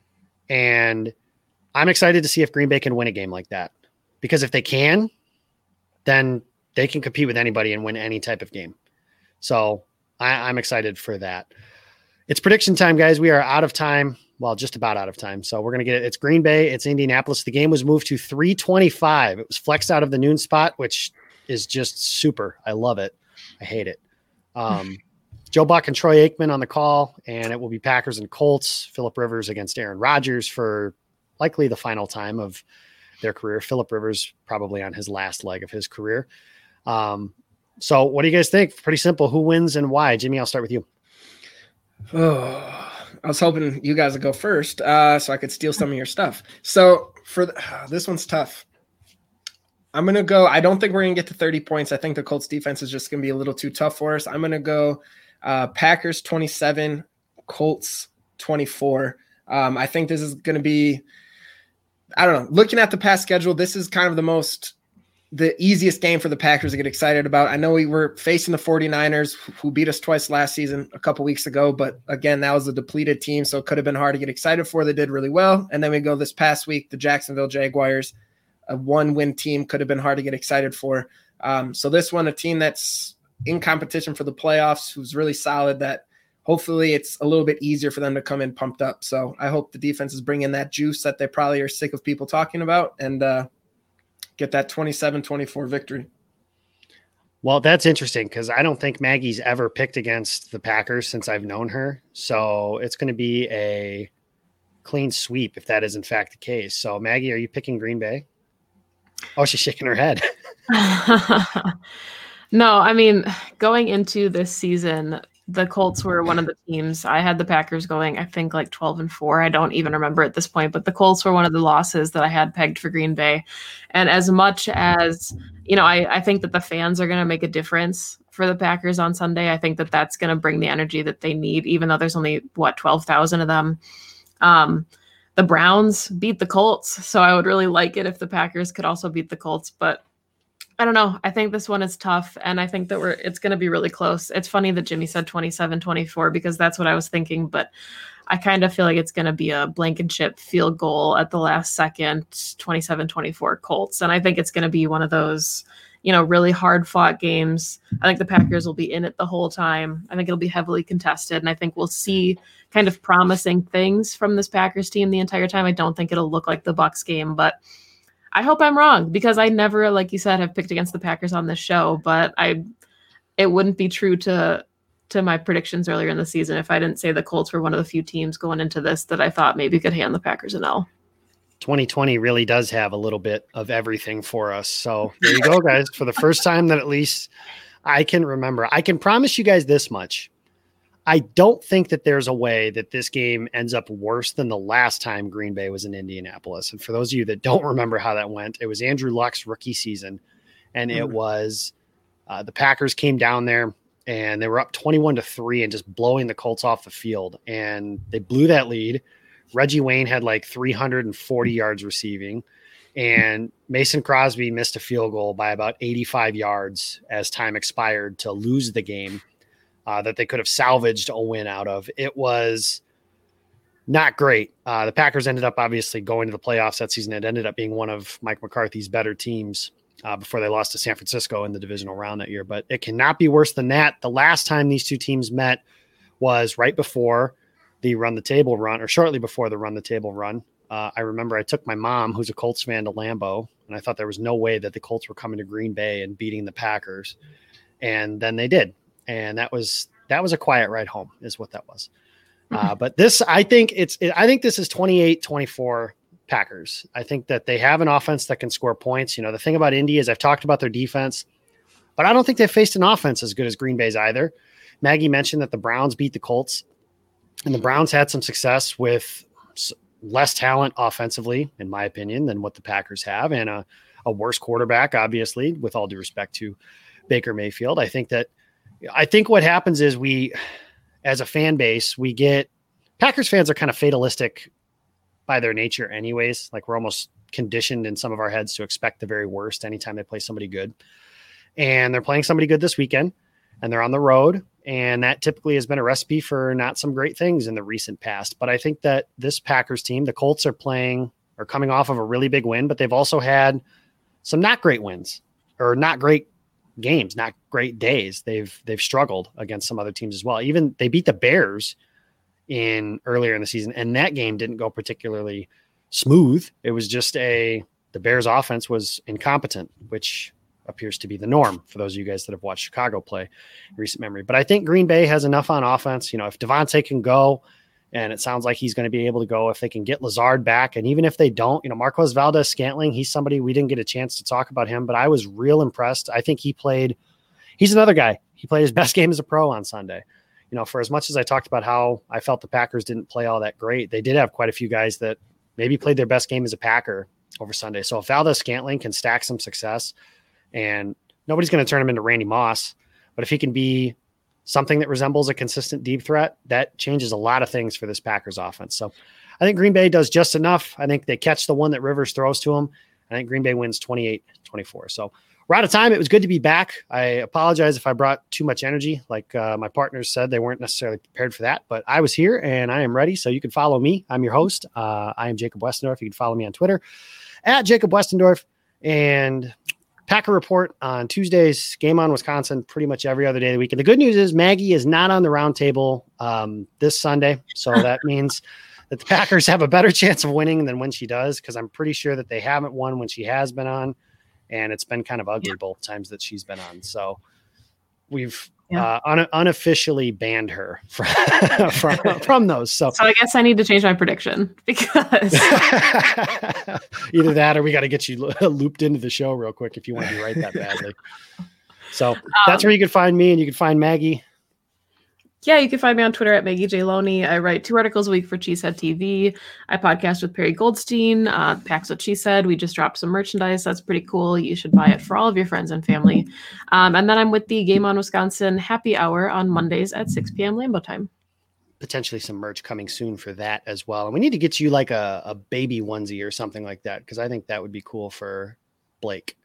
And I'm excited to see if Green Bay can win a game like that, because if they can, then they can compete with anybody and win any type of game. So I, I'm excited for that. It's prediction time, guys. We are out of time. Well, just about out of time. So we're going to get it. It's Green Bay. It's Indianapolis. The game was moved to three twenty-five. It was flexed out of the noon spot, which is just super. I love it. I hate it. Um, Joe Buck and Troy Aikman on the call, and it will be Packers and Colts. Phillip Rivers against Aaron Rodgers for likely the final time of their career. Phillip Rivers probably on his last leg of his career. Um, so what do you guys think? Pretty simple. Who wins and why? Jimmy, I'll start with you. Oh, I was hoping you guys would go first uh, so I could steal some of your stuff. So for the, uh, this one's tough. I'm going to go. I don't think we're going to get to thirty points. I think the Colts defense is just going to be a little too tough for us. I'm going to go uh, Packers twenty-seven, Colts twenty-four. Um, I think this is going to be, I don't know, looking at the past schedule, this is kind of the most, the easiest game for the Packers to get excited about. I know we were facing the 49ers, who beat us twice last season, a couple weeks ago, but again, that was a depleted team, so it could have been hard to get excited for. They did really well. And then we go this past week, the Jacksonville Jaguars, a one-win team, could have been hard to get excited for. Um, so this one, a team that's in competition for the playoffs, who's really solid, that hopefully it's a little bit easier for them to come in pumped up. So I hope the defense is bringing that juice that they probably are sick of people talking about, and uh, get that twenty-seven twenty-four victory. Well, that's interesting because I don't think Maggie's ever picked against the Packers since I've known her. So it's going to be a clean sweep if that is in fact the case. So Maggie, are you picking Green Bay? Oh, she's shaking her head. No, I mean, going into this season, the Colts were one of the teams. I had the Packers going, I think, like twelve and four. I don't even remember at this point, but the Colts were one of the losses that I had pegged for Green Bay. And as much as, you know, I, I think that the fans are going to make a difference for the Packers on Sunday. I think that that's going to bring the energy that they need, even though there's only, what, twelve thousand of them. Um, the Browns beat the Colts, so I would really like it if the Packers could also beat the Colts, but I don't know. I think this one is tough, and I think that we're it's going to be really close. It's funny that Jimmy said twenty-seven twenty-four because that's what I was thinking, but I kind of feel like it's going to be a Blankenship field goal at the last second, twenty-seven twenty-four Colts, and I think it's going to be one of those, you know, really hard-fought games. I think the Packers will be in it the whole time. I think it'll be heavily contested, and I think we'll see kind of promising things from this Packers team the entire time. I don't think it'll look like the Bucs game, but I hope I'm wrong because I never, like you said, have picked against the Packers on this show, but I, it wouldn't be true to, to my predictions earlier in the season if I didn't say the Colts were one of the few teams going into this that I thought maybe could hand the Packers an L. twenty twenty really does have a little bit of everything for us. So there you go, guys. For the first time that at least I can remember, I can promise you guys this much. I don't think that there's a way that this game ends up worse than the last time Green Bay was in Indianapolis. And for those of you that don't remember how that went, it was Andrew Luck's rookie season. And it was uh, the Packers came down there and they were up twenty-one to three and just blowing the Colts off the field. And they blew that lead. Reggie Wayne had like three hundred forty yards receiving. And Mason Crosby missed a field goal by about eighty-five yards as time expired to lose the game. Uh, that they could have salvaged a win out of. It was not great. Uh, the Packers ended up obviously going to the playoffs that season. It ended up being one of Mike McCarthy's better teams uh, before they lost to San Francisco in the divisional round that year. But it cannot be worse than that. The last time these two teams met was right before the run the table run, or shortly before the run the table run. Uh, I remember I took my mom, who's a Colts fan, to Lambeau, and I thought there was no way that the Colts were coming to Green Bay and beating the Packers. And then they did. And that was, that was a quiet ride home is what that was. Uh, but this, I think it's, it, I think this is twenty-eight twenty-four Packers. I think that they have an offense that can score points. You know, the thing about Indy is I've talked about their defense, but I don't think they've faced an offense as good as Green Bay's either. Maggie mentioned that the Browns beat the Colts, and the Browns had some success with less talent offensively, in my opinion, than what the Packers have, and a, a worse quarterback, obviously, with all due respect to Baker Mayfield. I think that, I think what happens is we, as a fan base, we get, Packers fans are kind of fatalistic by their nature anyways. Like, we're almost conditioned in some of our heads to expect the very worst anytime they play somebody good. And they're playing somebody good this weekend, and they're on the road. And that typically has been a recipe for not some great things in the recent past. But I think that this Packers team, the Colts, are playing or coming off of a really big win, but they've also had some not great wins or not great games, not great days. They've, they've struggled against some other teams as well. Even they beat the Bears in earlier in the season, and that game didn't go particularly smooth. It was just a, the Bears offense was incompetent, which appears to be the norm for those of you guys that have watched Chicago play in recent memory. But I think Green Bay has enough on offense. You know, if Devontae can go, and it sounds like he's going to be able to go, if they can get Lazard back, and even if they don't, you know, Marquez Valdes-Scantling, he's somebody we didn't get a chance to talk about him, but I was real impressed. I think he played, he's another guy. He played his best game as a pro on Sunday. You know, for as much as I talked about how I felt the Packers didn't play all that great, they did have quite a few guys that maybe played their best game as a Packer over Sunday. So if Valdes-Scantling can stack some success, and nobody's going to turn him into Randy Moss, but if he can be something that resembles a consistent deep threat, that changes a lot of things for this Packers offense. So I think Green Bay does just enough. I think they catch the one that Rivers throws to them. I think Green Bay wins twenty-eight twenty-four. So we're out of time. It was good to be back. I apologize if I brought too much energy. Like uh, my partners said, they weren't necessarily prepared for that, but I was here and I am ready. So you can follow me. I'm your host. Uh, I am Jacob Westendorf. You can follow me on Twitter at Jacob Westendorf, and Packer Report on Tuesdays, Game On Wisconsin, pretty much every other day of the week. And the good news is Maggie is not on the roundtable um, this Sunday. So that means that the Packers have a better chance of winning than when she does, because I'm pretty sure that they haven't won when she has been on. And it's been kind of ugly both times that she's been on. So we've yeah. uh, un- unofficially banned her from, from, from those. So. so I guess I need to change my prediction, because either that or we got to get you lo- looped into the show real quick if you want to be right that badly. So um, that's where you can find me, and you can find Maggie. Yeah, you can find me on Twitter at Maggie J. Loney. I write two articles a week for Cheesehead T V. I podcast with Perry Goldstein. Uh, Packs What She Said. We just dropped some merchandise. That's pretty cool. You should buy it for all of your friends and family. Um, and then I'm with the Game On Wisconsin happy hour on Mondays at six p.m. Lambeau time. Potentially some merch coming soon for that as well. And we need to get you like a, a baby onesie or something like that, because I think that would be cool for Blake.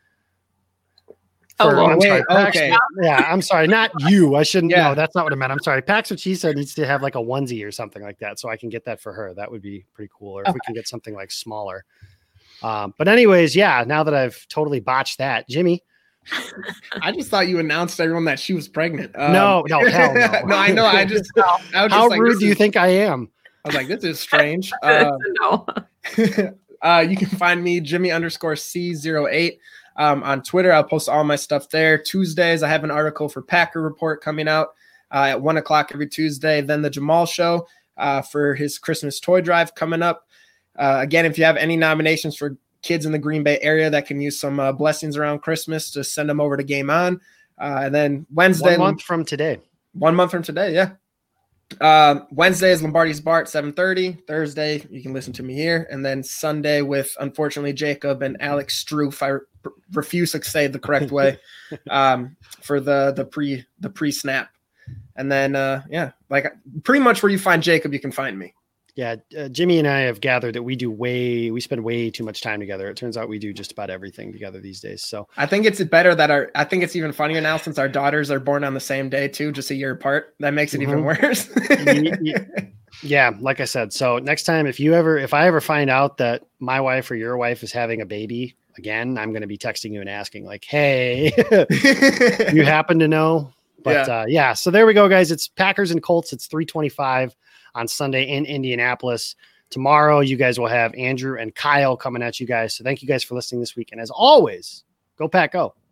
For, oh, well, I'm wait, sorry. okay. Pax, yeah, I'm sorry. Not you. I shouldn't. Yeah. No, that's not what I meant. I'm sorry. Pax What She Said needs to have like a onesie or something like that, so I can get that for her. That would be pretty cool. Or if okay. we can get something like smaller. Um, but anyways, yeah. Now that I've totally botched that, Jimmy. I just thought you announced to everyone that she was pregnant. Um, no, no, hell no. no, I know. I just. I was How just like, rude do you is, think I am? I was like, this is strange. Uh, no. uh, you can find me Jimmy underscore C zero eight. Um, on Twitter. I'll post all my stuff there. Tuesdays, I have an article for Packer Report coming out uh, at one o'clock every Tuesday. Then the Jamal Show uh, for his Christmas toy drive coming up. Uh, again, if you have any nominations for kids in the Green Bay area that can use some uh, blessings around Christmas, just send them over to Game On. Uh, and then Wednesday. One month from today. One month from today, yeah. Uh, Wednesday is Lombardi's Bar at seven thirty. Thursday, you can listen to me here. And then Sunday with, unfortunately, Jacob and Alex Stroof. I r- refuse to say the correct way um, for the the pre the pre snap. And then, uh, yeah, like pretty much where you find Jacob, you can find me. Yeah, uh, Jimmy and I have gathered that we do way, we spend way too much time together. It turns out we do just about everything together these days. So I think it's better that our, I think it's even funnier now since our daughters are born on the same day too, just a year apart. That makes it mm-hmm. even worse. Yeah, like I said. So next time, if you ever, if I ever find out that my wife or your wife is having a baby again, I'm going to be texting you and asking like, hey, you happen to know? But yeah. Uh, yeah, so there we go, guys. It's Packers and Colts. It's three twenty-five on Sunday in Indianapolis. Tomorrow, you guys will have Andrew and Kyle coming at you guys. So thank you guys for listening this week. And as always, go Pack, go.